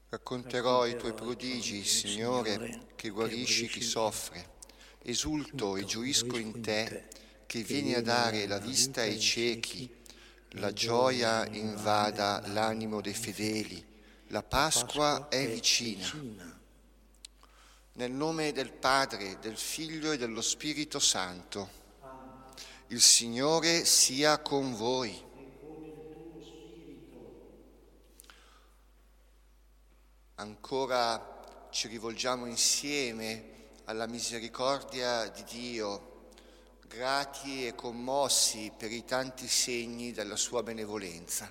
Racconterò i tuoi prodigi, Signore, che guarisci chi soffre. Esulto e gioisco in te, che vieni a dare la vista ai ciechi. La gioia invada l'animo dei fedeli. La Pasqua è vicina. Nel nome del Padre, del Figlio e dello Spirito Santo. Il Signore sia con voi. Ancora ci rivolgiamo insieme alla misericordia di Dio, grati e commossi per i tanti segni della sua benevolenza.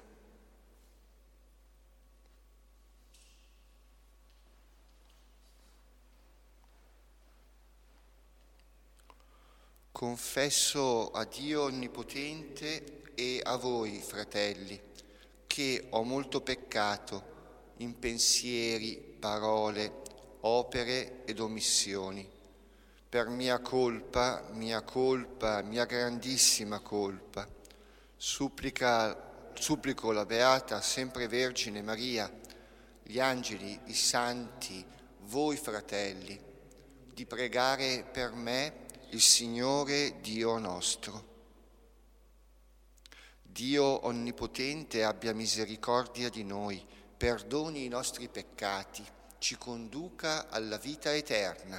Confesso a Dio Onnipotente e a voi, fratelli, che ho molto peccato in pensieri, parole, opere ed omissioni. Per mia colpa, mia grandissima colpa. Supplico la Beata Sempre Vergine Maria, gli angeli, i santi, voi fratelli, di pregare per me il Signore Dio nostro. Dio Onnipotente abbia misericordia di noi, perdoni i nostri peccati, ci conduca alla vita eterna.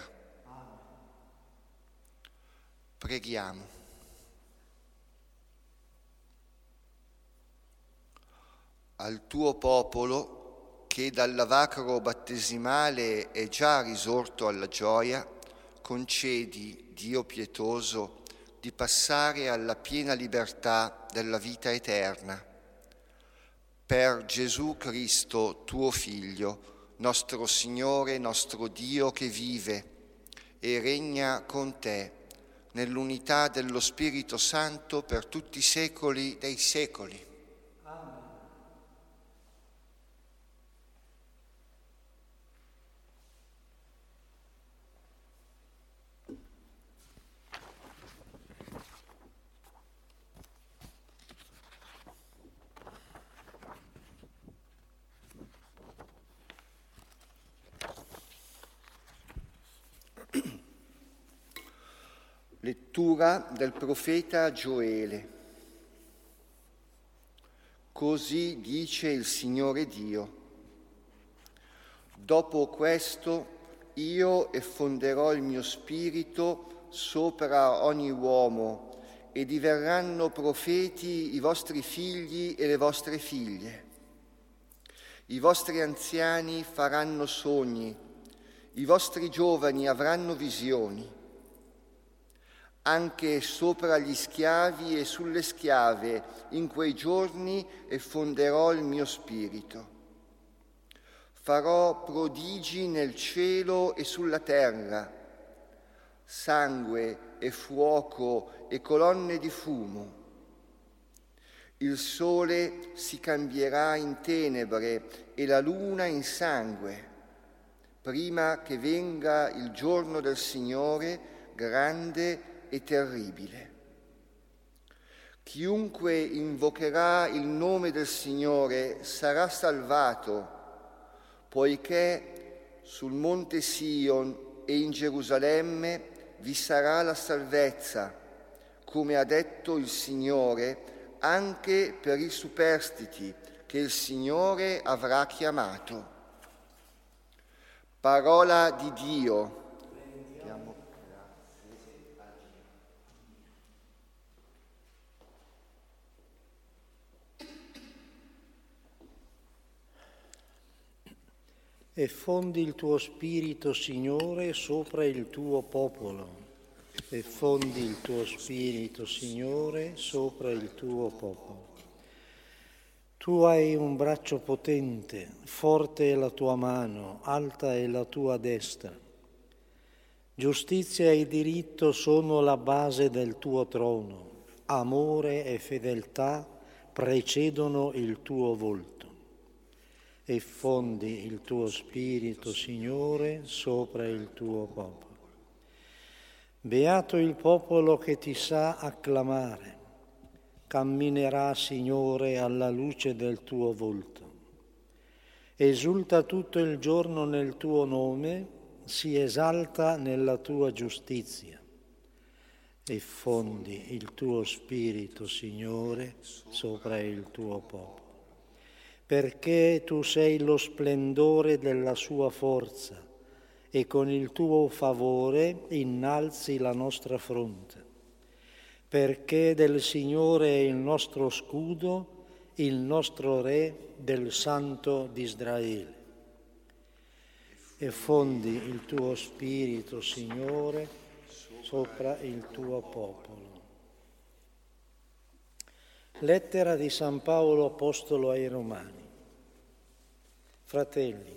Preghiamo. Al tuo popolo, che dal lavacro battesimale è già risorto alla gioia, concedi, Dio pietoso, di passare alla piena libertà della vita eterna. Per Gesù Cristo, tuo Figlio, nostro Signore, nostro Dio che vive e regna con te nell'unità dello Spirito Santo per tutti i secoli dei secoli. Lettura del profeta Gioele. Così dice il Signore Dio: dopo questo io effonderò il mio spirito sopra ogni uomo e diverranno profeti i vostri figli e le vostre figlie. I vostri anziani faranno sogni, i vostri giovani avranno visioni. Anche sopra gli schiavi e sulle schiave in quei giorni effonderò il mio spirito. Farò prodigi nel cielo e sulla terra, sangue e fuoco e colonne di fumo. Il sole si cambierà in tenebre e la luna in sangue, prima che venga il giorno del Signore grande e terribile. Chiunque invocherà il nome del Signore sarà salvato, poiché sul monte Sion e in Gerusalemme vi sarà la salvezza, come ha detto il Signore, anche per i superstiti che il Signore avrà chiamato. Parola di Dio. Effondi il tuo spirito, Signore, sopra il tuo popolo. Effondi il tuo spirito, Signore, sopra il tuo popolo. Tu hai un braccio potente, forte è la tua mano, alta è la tua destra. Giustizia e diritto sono la base del tuo trono. Amore e fedeltà precedono il tuo volto. Effondi il tuo spirito, Signore, sopra il tuo popolo. Beato il popolo che ti sa acclamare, camminerà, Signore, alla luce del tuo volto. esulta tutto il giorno nel tuo nome, si esalta nella tua giustizia. E fondi il tuo spirito, Signore, sopra il tuo popolo, perché tu sei lo splendore della sua forza e con il tuo favore innalzi la nostra fronte, perché del Signore è il nostro scudo, il nostro Re, del Santo di Israele. E fondi il tuo spirito, Signore, sopra il tuo popolo. Lettera di San Paolo Apostolo ai Romani. Fratelli,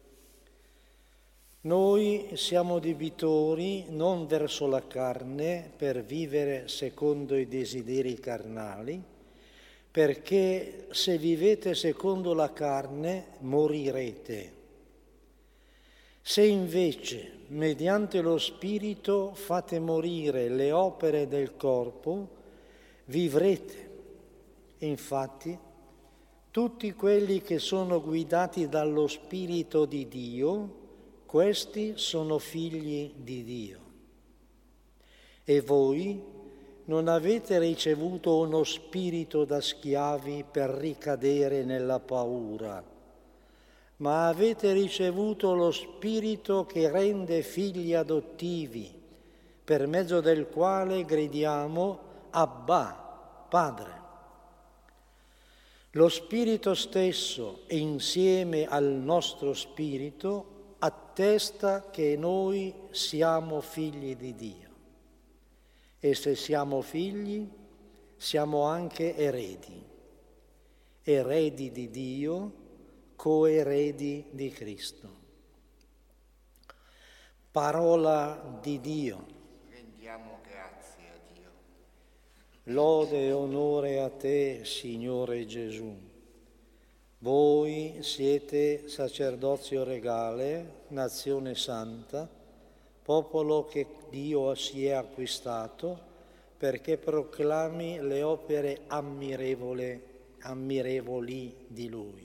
noi siamo debitori non verso la carne per vivere secondo i desideri carnali, perché se vivete secondo la carne morirete. Se invece, mediante lo Spirito, fate morire le opere del corpo, vivrete. Infatti, tutti quelli che sono guidati dallo Spirito di Dio, questi sono figli di Dio. E voi non avete ricevuto uno spirito da schiavi per ricadere nella paura, ma avete ricevuto lo Spirito che rende figli adottivi, per mezzo del quale gridiamo Abba, Padre. Lo Spirito stesso, insieme al nostro spirito, attesta che noi siamo figli di Dio. E se siamo figli, siamo anche eredi. Eredi di Dio, coeredi di Cristo. Parola di Dio. Rendiamo grazie a Dio. Lode e onore a te, Signore Gesù. Voi siete sacerdozio regale, nazione santa, popolo che Dio si è acquistato, perché proclami le opere ammirevoli di Lui.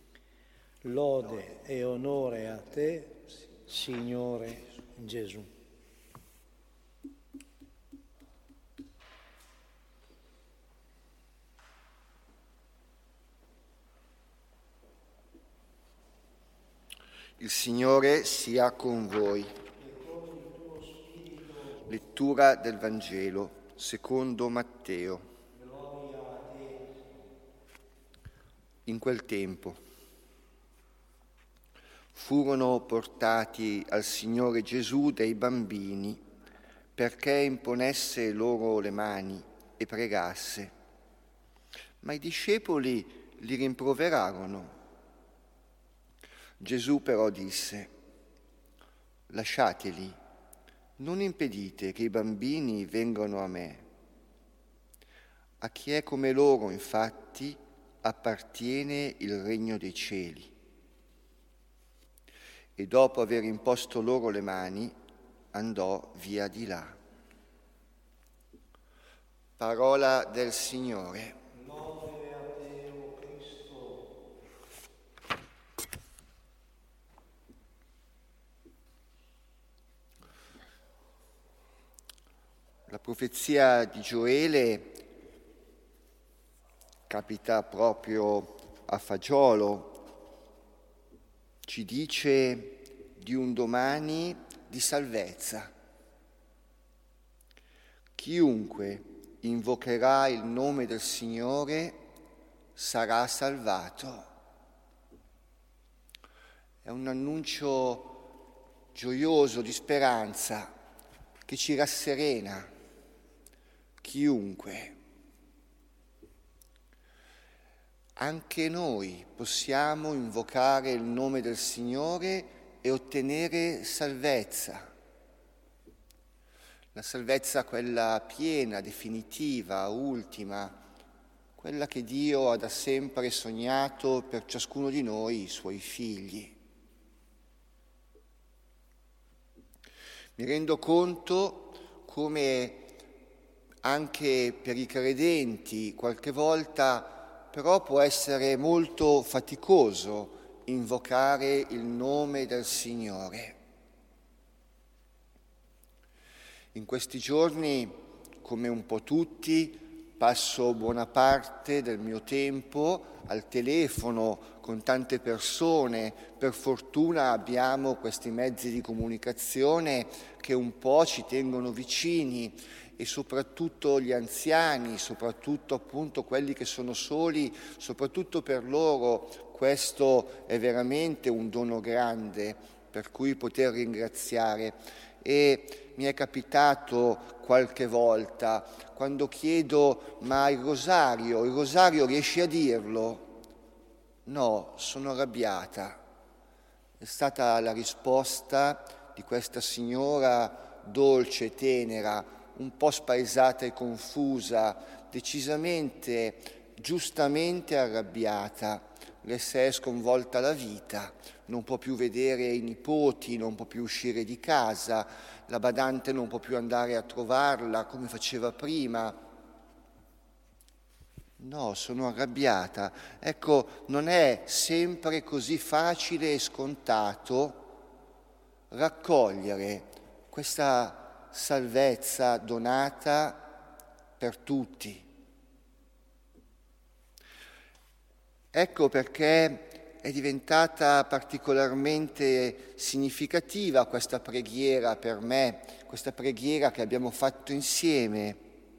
Lode e onore a te, Signore Gesù. Il Signore sia con voi. Lettura del Vangelo secondo Matteo. In quel tempo furono portati al Signore Gesù dei bambini perché imponesse loro le mani e pregasse. Ma i discepoli li rimproverarono. Gesù però disse: lasciateli, non impedite che i bambini vengano a me. A chi è come loro, infatti, appartiene il regno dei cieli. E dopo aver imposto loro le mani, andò via di là. Parola del Signore. Lode a te, o Cristo. La profezia di Gioele capita proprio a fagiolo. Ci dice di un domani di salvezza. Chiunque invocherà il nome del Signore sarà salvato. È un annuncio gioioso di speranza che ci rasserena. Chiunque. Anche noi possiamo invocare il nome del Signore e ottenere salvezza. La salvezza quella piena, definitiva, ultima, quella che Dio ha da sempre sognato per ciascuno di noi, i suoi figli. Mi rendo conto come anche per i credenti qualche volta però può essere molto faticoso invocare il nome del Signore. In questi giorni, come un po' tutti, passo buona parte del mio tempo al telefono con tante persone. Per fortuna abbiamo questi mezzi di comunicazione che un po' ci tengono vicini, e soprattutto gli anziani, soprattutto appunto quelli che sono soli, soprattutto per loro questo è veramente un dono grande per cui poter ringraziare. E mi è capitato qualche volta, quando chiedo: ma il rosario riesci a dirlo? No, sono arrabbiata. È stata la risposta di questa signora dolce, tenera, un po' spaesata e confusa, decisamente, giustamente arrabbiata. Le si è sconvolta la vita, non può più vedere i nipoti, non può più uscire di casa, la badante non può più andare a trovarla come faceva prima. No, sono arrabbiata. Ecco, non è sempre così facile e scontato raccogliere questa salvezza donata per tutti. Ecco perché è diventata particolarmente significativa questa preghiera per me, questa preghiera che abbiamo fatto insieme.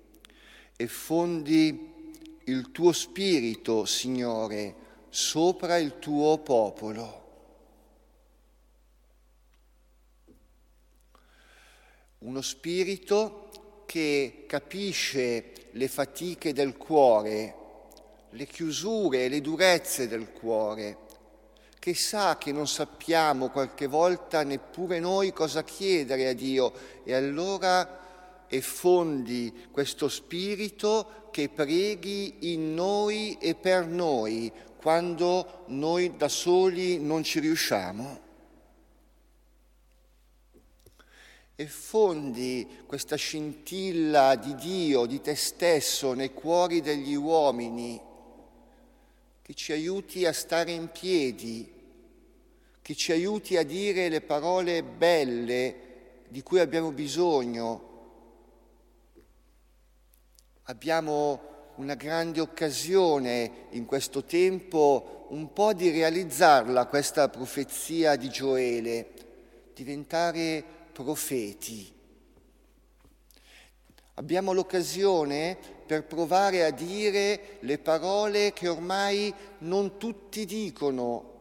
Effondi il tuo spirito, Signore, sopra il tuo popolo. Uno spirito che capisce le fatiche del cuore, le chiusure e le durezze del cuore, che sa che non sappiamo qualche volta neppure noi cosa chiedere a Dio, e allora effondi questo spirito che preghi in noi e per noi quando noi da soli non ci riusciamo. Effondi questa scintilla di Dio, di te stesso nei cuori degli uomini, che ci aiuti a stare in piedi, che ci aiuti a dire le parole belle di cui abbiamo bisogno. Abbiamo una grande occasione in questo tempo un po' di realizzarla, questa profezia di Gioele, diventare profeti. Abbiamo l'occasione per provare a dire le parole che ormai non tutti dicono.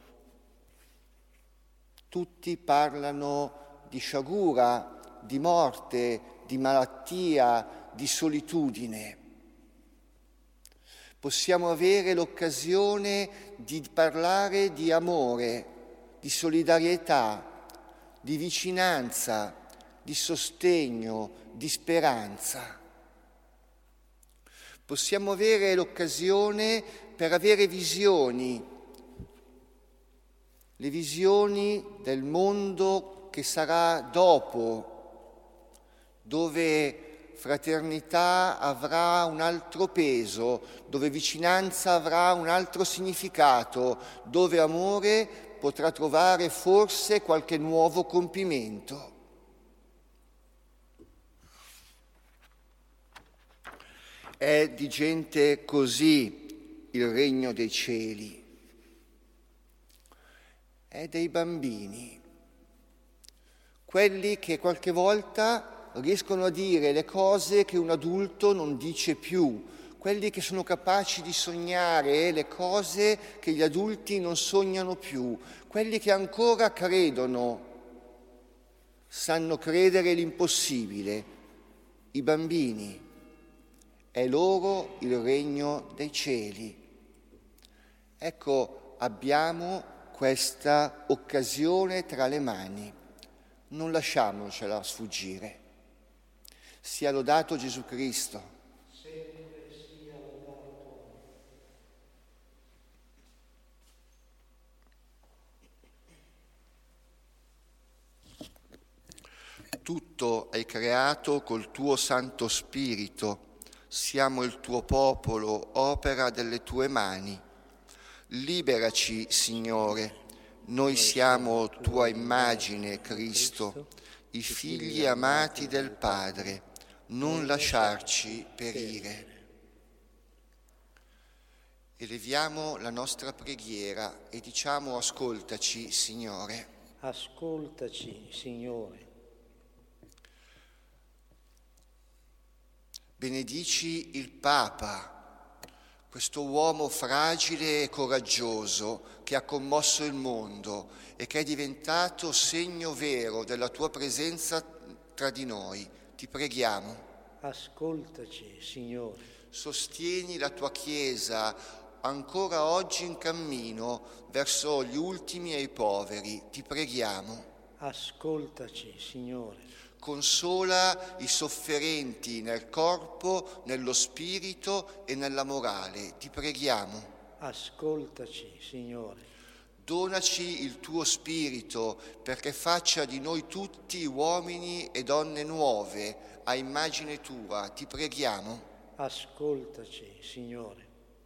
Tutti parlano di sciagura, di morte, di malattia, di solitudine. Possiamo avere l'occasione di parlare di amore, di solidarietà, di vicinanza, di sostegno, di speranza. Possiamo avere l'occasione per avere visioni, le visioni del mondo che sarà dopo, dove fraternità avrà un altro peso, dove vicinanza avrà un altro significato, dove amore potrà trovare forse qualche nuovo compimento. È di gente così il regno dei cieli. È dei bambini, quelli che qualche volta riescono a dire le cose che un adulto non dice più, quelli che sono capaci di sognare le cose che gli adulti non sognano più, quelli che ancora credono, sanno credere l'impossibile, i bambini. È loro il regno dei cieli. Ecco, abbiamo questa occasione tra le mani, non lasciamocela sfuggire. Sia lodato Gesù Cristo. Tutto hai creato col tuo Santo Spirito, siamo il tuo popolo, opera delle tue mani. Liberaci, Signore, noi siamo tua immagine, Cristo, i figli amati del Padre, non lasciarci perire. Eleviamo la nostra preghiera e diciamo: ascoltaci, Signore. Ascoltaci, Signore. Benedici il Papa, questo uomo fragile e coraggioso che ha commosso il mondo e che è diventato segno vero della tua presenza tra di noi. Ti preghiamo. Ascoltaci, Signore. Sostieni la tua Chiesa ancora oggi in cammino verso gli ultimi e i poveri. Ti preghiamo. Ascoltaci, Signore. Consola i sofferenti nel corpo, nello spirito e nella morale. Ti preghiamo. Ascoltaci, Signore. Donaci il tuo spirito perché faccia di noi tutti uomini e donne nuove a immagine tua. Ti preghiamo. Ascoltaci, Signore.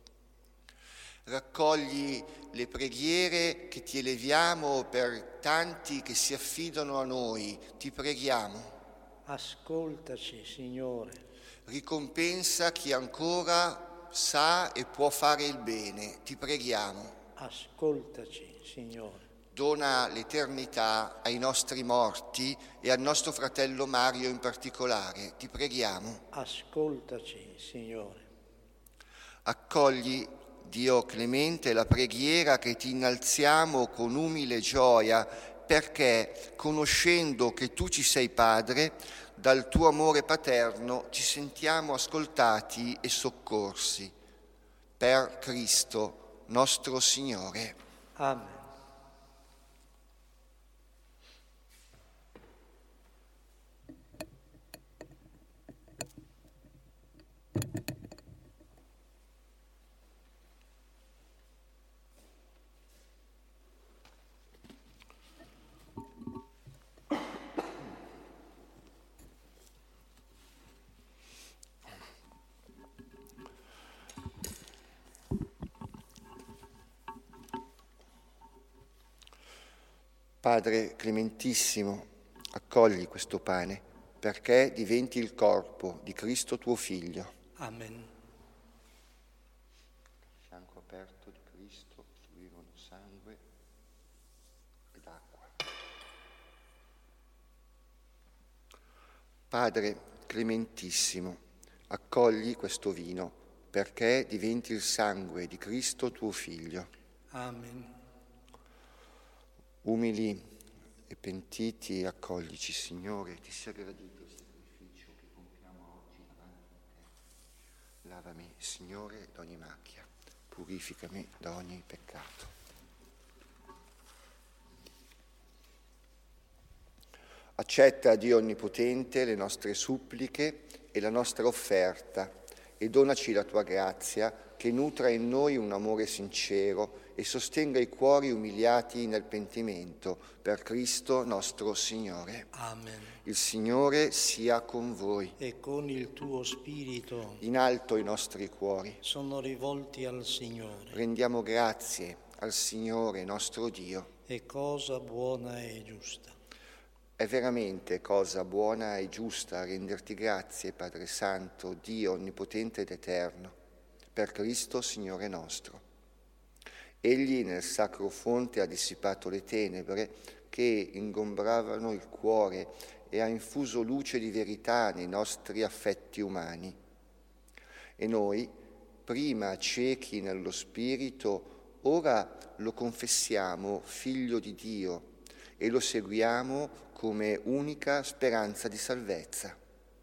Raccogli le preghiere che ti eleviamo per tanti che si affidano a noi. Ti preghiamo. Ascoltaci, Signore. Ricompensa chi ancora sa e può fare il bene. Ti preghiamo. Ascoltaci, Signore. Dona l'eternità ai nostri morti e al nostro fratello Mario in particolare. Ti preghiamo. Ascoltaci, Signore. Accogli, Dio clemente, la preghiera che ti innalziamo con umile gioia, perché, conoscendo che tu ci sei Padre, dal tuo amore paterno ci sentiamo ascoltati e soccorsi. Per Cristo nostro Signore. Amen. Padre clementissimo, accogli questo pane perché diventi il corpo di Cristo tuo Figlio. Amen. Fianco aperto di Cristo fluirono sangue ed acqua. Padre clementissimo, accogli questo vino perché diventi il sangue di Cristo tuo Figlio. Amen. Umili e pentiti, accoglici, Signore, ti sia gradito il sacrificio che compiamo oggi davanti a te. Lavami, Signore, da ogni macchia, purificami da ogni peccato. Accetta, Dio Onnipotente, le nostre suppliche e la nostra offerta e donaci la tua grazia che nutra in noi un amore sincero e sostenga i cuori umiliati nel pentimento, per Cristo nostro Signore. Amen. Il Signore sia con voi. E con il tuo spirito In alto i nostri cuori. sono rivolti al Signore. Rendiamo grazie al Signore nostro Dio. È cosa buona e giusta. È veramente cosa buona e giusta renderti grazie, Padre Santo, Dio Onnipotente ed Eterno, per Cristo Signore nostro. Egli nel sacro fonte ha dissipato le tenebre che ingombravano il cuore e ha infuso luce di verità nei nostri affetti umani. E noi, prima ciechi nello spirito, ora lo confessiamo Figlio di Dio e lo seguiamo come unica speranza di salvezza.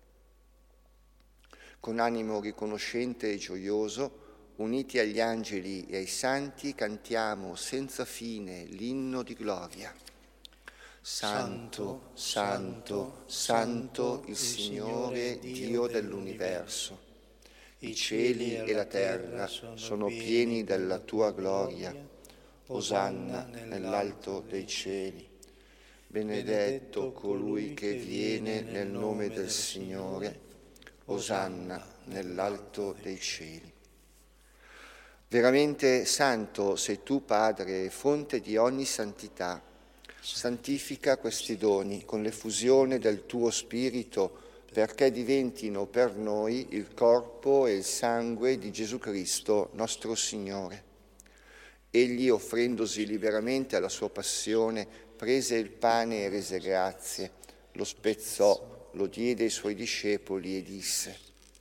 Con animo riconoscente e gioioso, uniti agli angeli e ai santi, cantiamo senza fine l'inno di gloria. Santo, santo, santo il Signore Dio dell'universo. I cieli e la terra sono pieni della tua gloria. Osanna nell'alto dei cieli. Benedetto colui che viene nel nome del Signore. Osanna nell'alto dei cieli. Veramente santo sei tu, Padre, fonte di ogni santità. Santifica questi doni con l'effusione del tuo Spirito, perché diventino per noi il corpo e il sangue di Gesù Cristo, nostro Signore. Egli, offrendosi liberamente alla sua passione, prese il pane e rese grazie, lo spezzò, lo diede ai suoi discepoli e disse: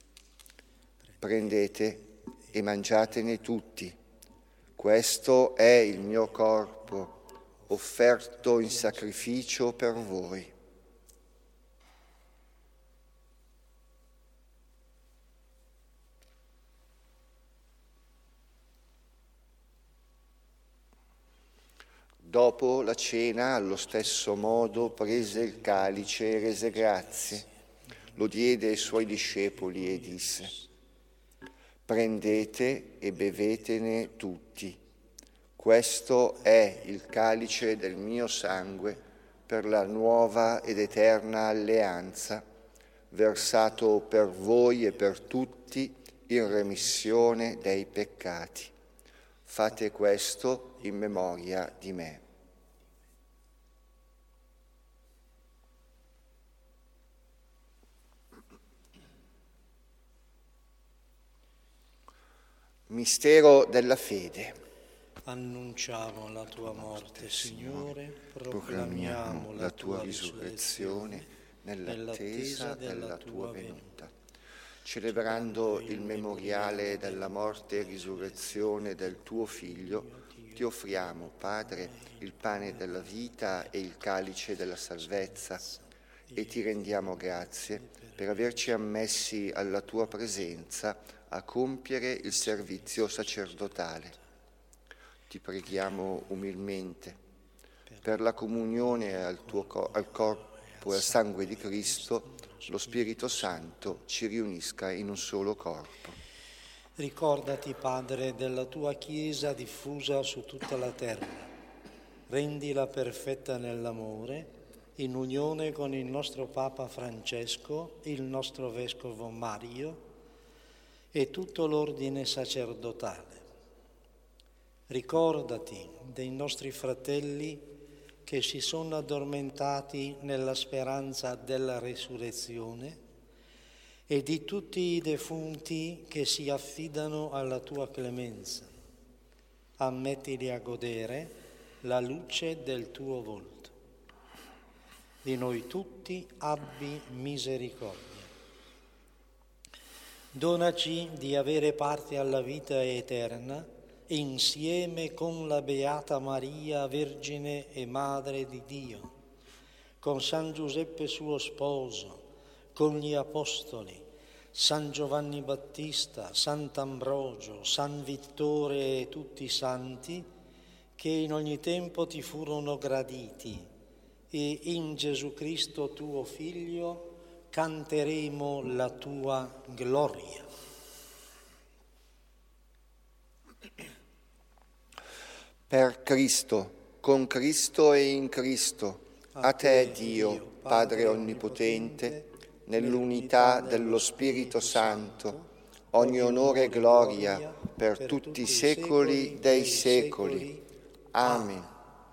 prendete e mangiatene tutti. Questo è il mio corpo, offerto in sacrificio per voi. Dopo la cena, allo stesso modo, prese il calice e rese grazie, lo diede ai suoi discepoli e disse: prendete e bevetene tutti. Questo è il calice del mio sangue per la nuova ed eterna alleanza, versato per voi e per tutti in remissione dei peccati. Fate questo in memoria di me. Mistero della fede. Annunciamo la tua morte, Signore, proclamiamo la tua risurrezione nell'attesa della tua venuta. Celebrando il memoriale della morte e risurrezione del tuo Figlio, ti offriamo, Padre, il pane della vita e il calice della salvezza, e ti rendiamo grazie per averci ammessi alla tua presenza a compiere il servizio sacerdotale. Ti preghiamo umilmente per la comunione al corpo e al sangue di Cristo. Lo Spirito Santo ci riunisca in un solo corpo. Ricordati, Padre, della tua Chiesa diffusa su tutta la terra. Rendila perfetta nell'amore, in unione con il nostro Papa Francesco, il nostro Vescovo Mario e tutto l'ordine sacerdotale. Ricordati dei nostri fratelli che si sono addormentati nella speranza della resurrezione e di tutti i defunti che si affidano alla tua clemenza. Ammettili a godere la luce del tuo volto. Di noi tutti abbi misericordia. Donaci di avere parte alla vita eterna insieme con la Beata Maria, Vergine e Madre di Dio, con San Giuseppe suo sposo, con gli Apostoli, San Giovanni Battista, Sant'Ambrogio, San Vittore e tutti i santi che in ogni tempo ti furono graditi, e in Gesù Cristo tuo Figlio canteremo la tua gloria. Per Cristo, con Cristo e in Cristo, a te Dio, Padre Onnipotente, nell'unità dello Spirito Santo, ogni onore e gloria per tutti i secoli dei secoli. Amen.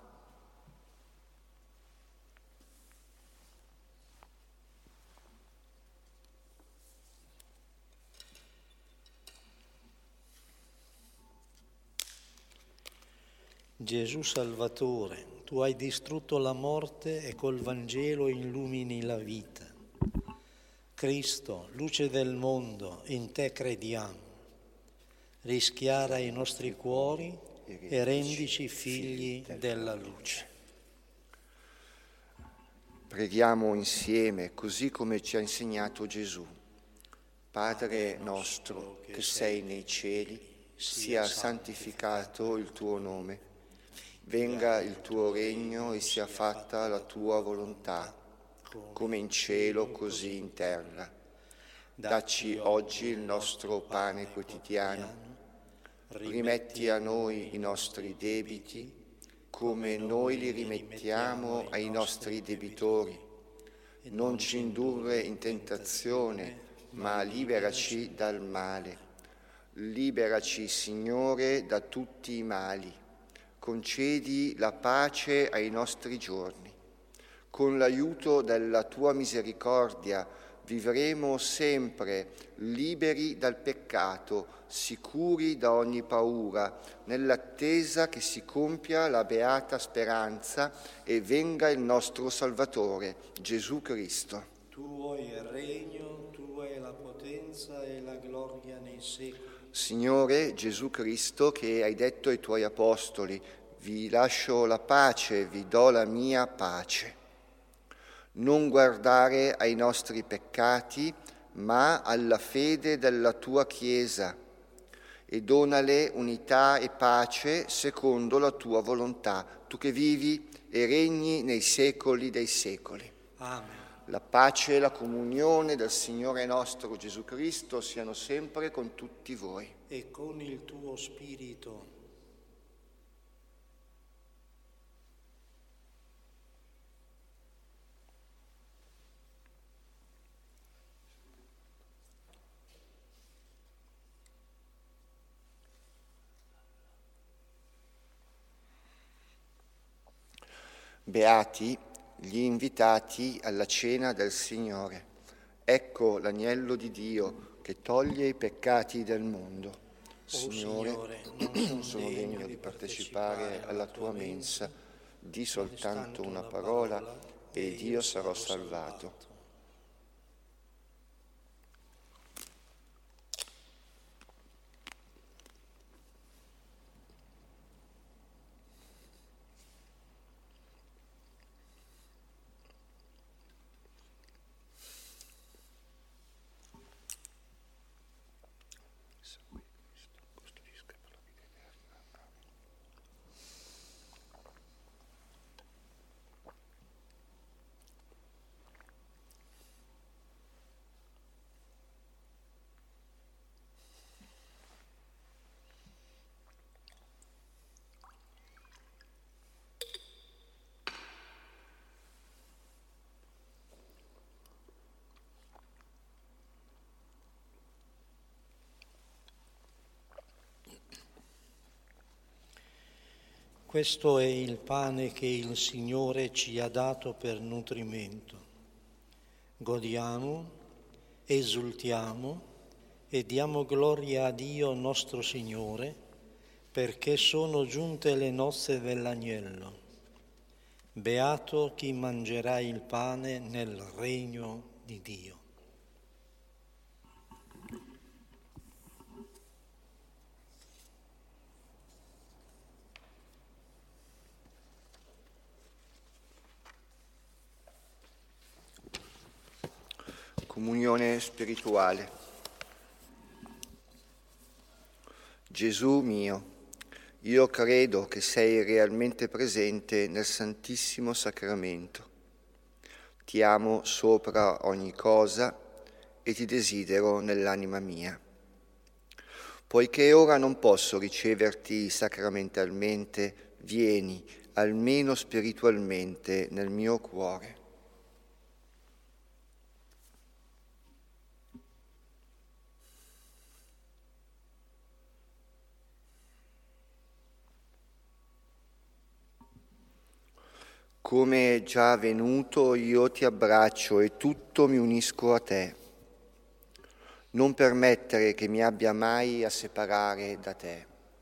Gesù Salvatore, tu hai distrutto la morte e col Vangelo illumini la vita. Cristo, luce del mondo, in te crediamo. Rischiara i nostri cuori e rendici figli della luce. Preghiamo insieme, così come ci ha insegnato Gesù. Padre nostro che sei nei cieli, sia santificato il tuo nome. Venga il tuo regno e sia fatta la tua volontà, come in cielo così in terra. Dacci oggi il nostro pane quotidiano. Rimetti a noi i nostri debiti, come noi li rimettiamo ai nostri debitori. Non ci indurre in tentazione, ma liberaci dal male. Liberaci, Signore, da tutti i mali. Concedi la pace ai nostri giorni. Con l'aiuto della tua misericordia vivremo sempre liberi dal peccato, sicuri da ogni paura, nell'attesa che si compia la beata speranza e venga il nostro Salvatore, Gesù Cristo. Tuo è il regno, tua è la potenza e la gloria nei secoli. Signore Gesù Cristo, che hai detto ai tuoi apostoli, vi lascio la pace, vi do la mia pace. Non guardare ai nostri peccati, ma alla fede della tua Chiesa, e donale unità e pace secondo la tua volontà, tu che vivi e regni nei secoli dei secoli. Amen. La pace e la comunione del Signore nostro Gesù Cristo siano sempre con tutti voi. E con il tuo spirito. Beati gli invitati alla cena del Signore. Ecco l'agnello di Dio che toglie i peccati del mondo. Signore, non sono degno di partecipare alla tua mensa, di soltanto una parola ed io sarò salvato. Questo è il pane che il Signore ci ha dato per nutrimento. Godiamo, esultiamo e diamo gloria a Dio nostro Signore, perché sono giunte le nozze dell'agnello. Beato chi mangerà il pane nel regno di Dio. Comunione spirituale. Gesù mio, io credo che sei realmente presente nel Santissimo Sacramento. Ti amo sopra ogni cosa e ti desidero nell'anima mia. Poiché ora non posso riceverti sacramentalmente, vieni almeno spiritualmente nel mio cuore. Come è già avvenuto, io ti abbraccio e tutto mi unisco a te. Non permettere che mi abbia mai a separare da te.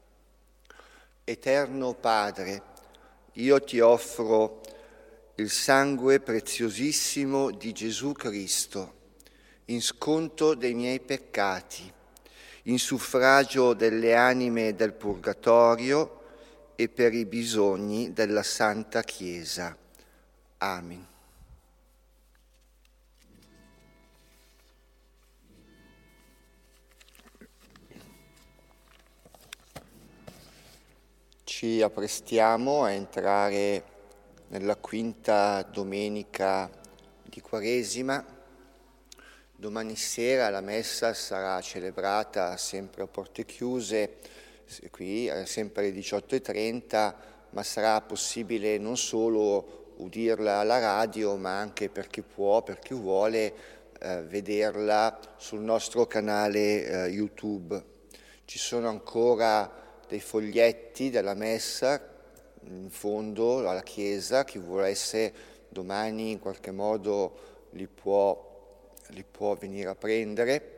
Eterno Padre, io ti offro il sangue preziosissimo di Gesù Cristo, in sconto dei miei peccati, in suffragio delle anime del purgatorio e per i bisogni della Santa Chiesa. Amen. Ci apprestiamo a entrare nella quinta domenica di Quaresima. Domani sera la messa sarà celebrata sempre a porte chiuse, qui sempre alle 18:30, ma sarà possibile non solo udirla alla radio, ma anche per chi può, per chi vuole, vederla sul nostro canale YouTube. Ci sono ancora dei foglietti della messa in fondo alla chiesa, chi volesse domani in qualche modo li può venire a prendere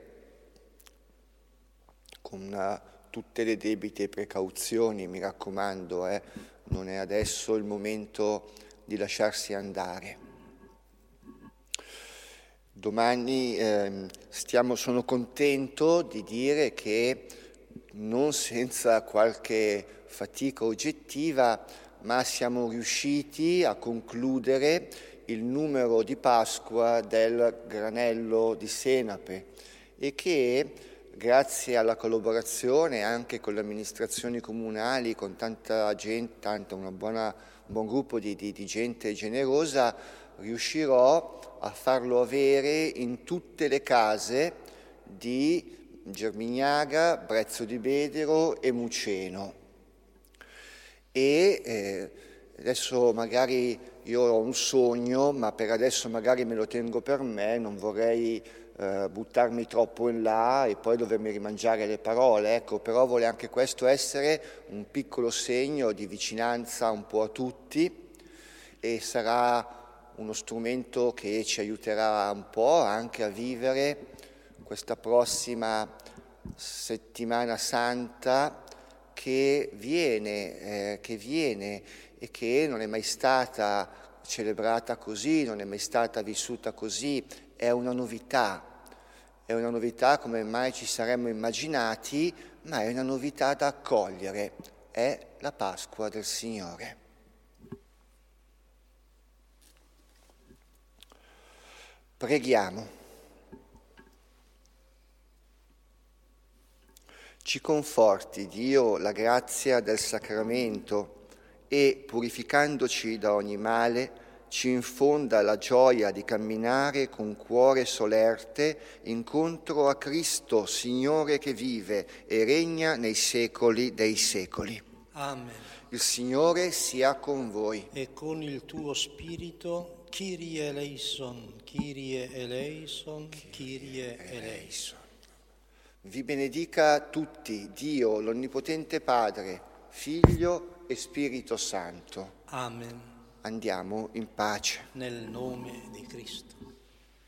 con tutte le debite precauzioni, mi raccomando, non è adesso il momento di lasciarsi andare. Domani sono contento di dire che non senza qualche fatica oggettiva, ma siamo riusciti a concludere il numero di Pasqua del Granello di Senape e che grazie alla collaborazione anche con le amministrazioni comunali, con tanta gente, un buon gruppo di gente generosa, riuscirò a farlo avere in tutte le case di Germignaga, Brezzo di Bedero e Muceno. E adesso magari io ho un sogno, ma per adesso magari me lo tengo per me, non vorrei buttarmi troppo in là e poi dovermi rimangiare le parole, ecco, però vuole anche questo essere un piccolo segno di vicinanza un po' a tutti e sarà uno strumento che ci aiuterà un po' anche a vivere questa prossima settimana santa che viene e che non è mai stata celebrata così, non è mai stata vissuta così, è una novità come mai ci saremmo immaginati, ma è una novità da accogliere, è la Pasqua del Signore. Preghiamo. Ci conforti, Dio, la grazia del sacramento e, purificandoci da ogni male, ci infonda la gioia di camminare con cuore solerte incontro a Cristo, Signore che vive e regna nei secoli dei secoli. Amen. Il Signore sia con voi. E con il tuo spirito, Kyrie eleison, Kyrie eleison, Kyrie eleison. Vi benedica tutti, Dio, l'Onnipotente Padre, Figlio e Spirito Santo. Amen. Andiamo in pace. Nel nome di Cristo.